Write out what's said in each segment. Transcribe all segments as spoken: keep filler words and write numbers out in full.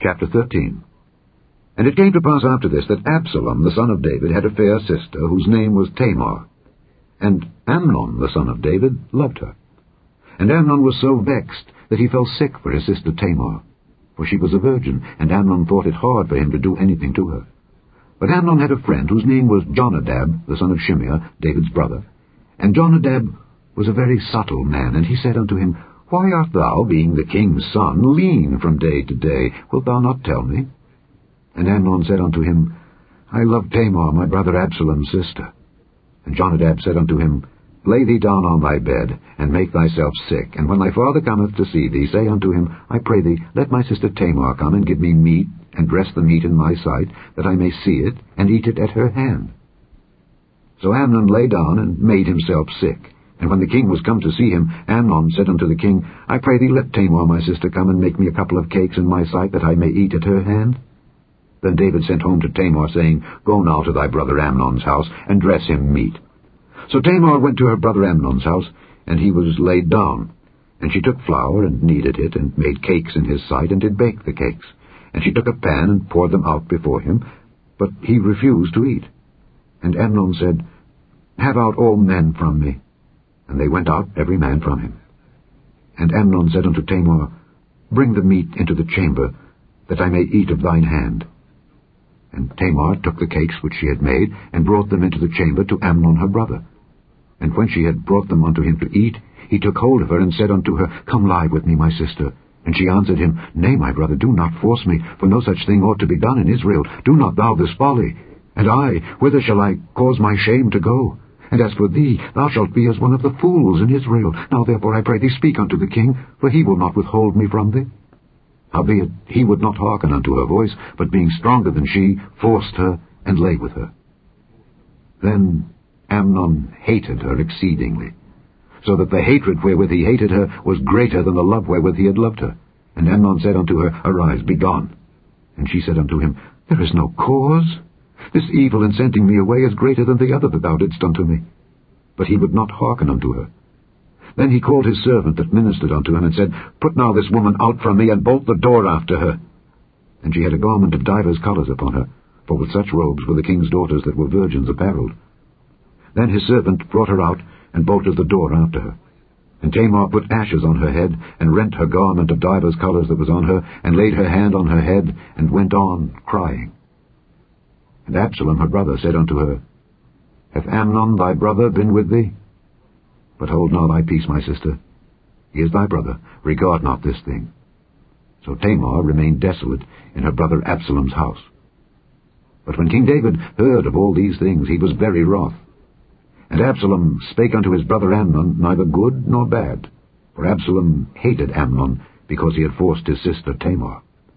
Chapter thirteen. And it came to pass after this that Absalom, the son of David, had a fair sister, whose name was Tamar. And Amnon, the son of David, loved her. And Amnon was so vexed that he fell sick for his sister Tamar, for she was a virgin, and Amnon thought it hard for him to do anything to her. But Amnon had a friend whose name was Jonadab, the son of Shimeah, David's brother. And Jonadab was a very subtle man, and he said unto him, Why art thou, being the king's son, lean from day to day? Wilt thou not tell me? And Amnon said unto him, I love Tamar, my brother Absalom's sister. And Jonadab said unto him, Lay thee down on thy bed, and make thyself sick, and when thy father cometh to see thee, say unto him, I pray thee, let my sister Tamar come and give me meat, and dress the meat in my sight, that I may see it, and eat it at her hand. So Amnon lay down, and made himself sick. And when the king was come to see him, Amnon said unto the king, I pray thee, let Tamar my sister come and make me a couple of cakes in my sight, that I may eat at her hand. Then David sent home to Tamar, saying, Go now to thy brother Amnon's house, and dress him meat. So Tamar went to her brother Amnon's house, and he was laid down. And she took flour, and kneaded it, and made cakes in his sight, and did bake the cakes. And she took a pan, and poured them out before him, but he refused to eat. And Amnon said, Have out all men from me. And they went out every man from him. And Amnon said unto Tamar, Bring the meat into the chamber, that I may eat of thine hand. And Tamar took the cakes which she had made, and brought them into the chamber to Amnon her brother. And when she had brought them unto him to eat, he took hold of her, and said unto her, Come lie with me, my sister. And she answered him, Nay, my brother, do not force me, for no such thing ought to be done in Israel. Do not thou this folly. And I, whither shall I cause my shame to go? And as for thee, thou shalt be as one of the fools in Israel. Now therefore I pray thee, speak unto the king, for he will not withhold me from thee. Howbeit he would not hearken unto her voice, but being stronger than she, forced her, and lay with her. Then Amnon hated her exceedingly, so that the hatred wherewith he hated her was greater than the love wherewith he had loved her. And Amnon said unto her, Arise, be gone. And she said unto him, There is no cause. This evil in sending me away is greater than the other that thou didst unto me. But he would not hearken unto her. Then he called his servant that ministered unto him, and said, Put now this woman out from me, and bolt the door after her. And she had a garment of divers colours upon her, for with such robes were the king's daughters that were virgins apparelled. Then his servant brought her out, and bolted the door after her. And Tamar put ashes on her head, and rent her garment of divers colours that was on her, and laid her hand on her head, and went on crying. And Absalom her brother said unto her, Hath Amnon thy brother been with thee? But hold now thy peace, my sister. He is thy brother. Regard not this thing. So Tamar remained desolate in her brother Absalom's house. But when King David heard of all these things, he was very wroth. And Absalom spake unto his brother Amnon neither good nor bad, for Absalom hated Amnon, because he had forced his sister Tamar.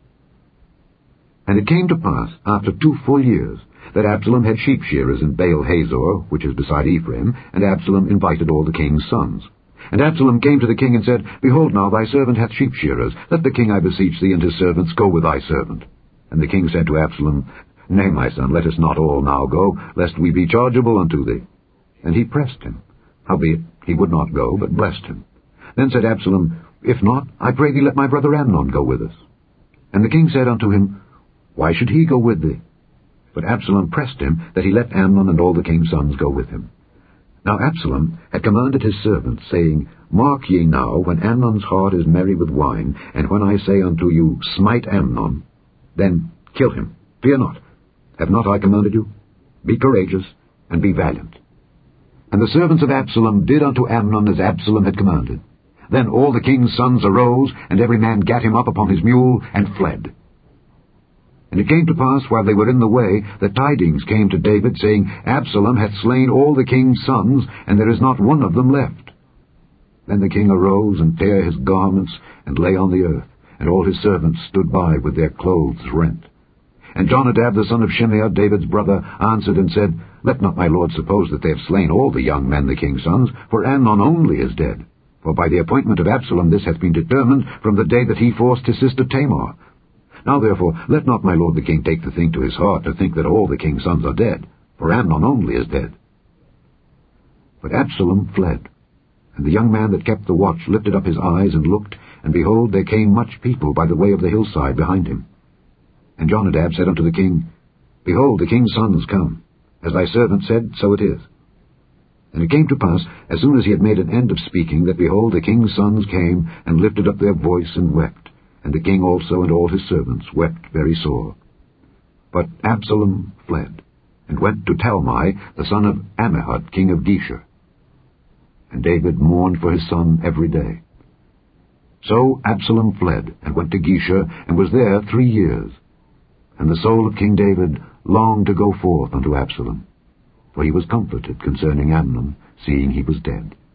And it came to pass, after two full years, that Absalom had sheep shearers in Baal Hazor, which is beside Ephraim, and Absalom invited all the king's sons. And Absalom came to the king and said, Behold now, thy servant hath sheep shearers. Let the king, I beseech thee, and his servants go with thy servant. And the king said to Absalom, Nay, my son, let us not all now go, lest we be chargeable unto thee. And he pressed him. Howbeit he would not go, but blessed him. Then said Absalom, If not, I pray thee, let my brother Amnon go with us. And the king said unto him, Why should he go with thee? But Absalom pressed him, that he let Amnon and all the king's sons go with him. Now Absalom had commanded his servants, saying, Mark ye now, when Amnon's heart is merry with wine, and when I say unto you, Smite Amnon, then kill him. Fear not. Have not I commanded you? Be courageous, and be valiant. And the servants of Absalom did unto Amnon as Absalom had commanded. Then all the king's sons arose, and every man gat him up upon his mule, and fled. And it came to pass, while they were in the way, that tidings came to David, saying, Absalom hath slain all the king's sons, and there is not one of them left. Then the king arose, and tare his garments, and lay on the earth, and all his servants stood by with their clothes rent. And Jonadab the son of Shimeah, David's brother, answered and said, Let not my lord suppose that they have slain all the young men, the king's sons, for Amnon only is dead. For by the appointment of Absalom this hath been determined from the day that he forced his sister Tamar. Now therefore let not my lord the king take the thing to his heart, to think that all the king's sons are dead, for Amnon only is dead. But Absalom fled, and the young man that kept the watch lifted up his eyes and looked, and behold, there came much people by the way of the hillside behind him. And Jonadab said unto the king, Behold, the king's sons come. As thy servant said, so it is. And it came to pass, as soon as he had made an end of speaking, that, behold, the king's sons came, and lifted up their voice, and wept. And the king also and all his servants wept very sore. But Absalom fled, and went to Talmai, the son of Ammihud, king of Geshur. And David mourned for his son every day. So Absalom fled, and went to Geshur, and was there three years. And the soul of King David longed to go forth unto Absalom, for he was comforted concerning Amnon, seeing he was dead.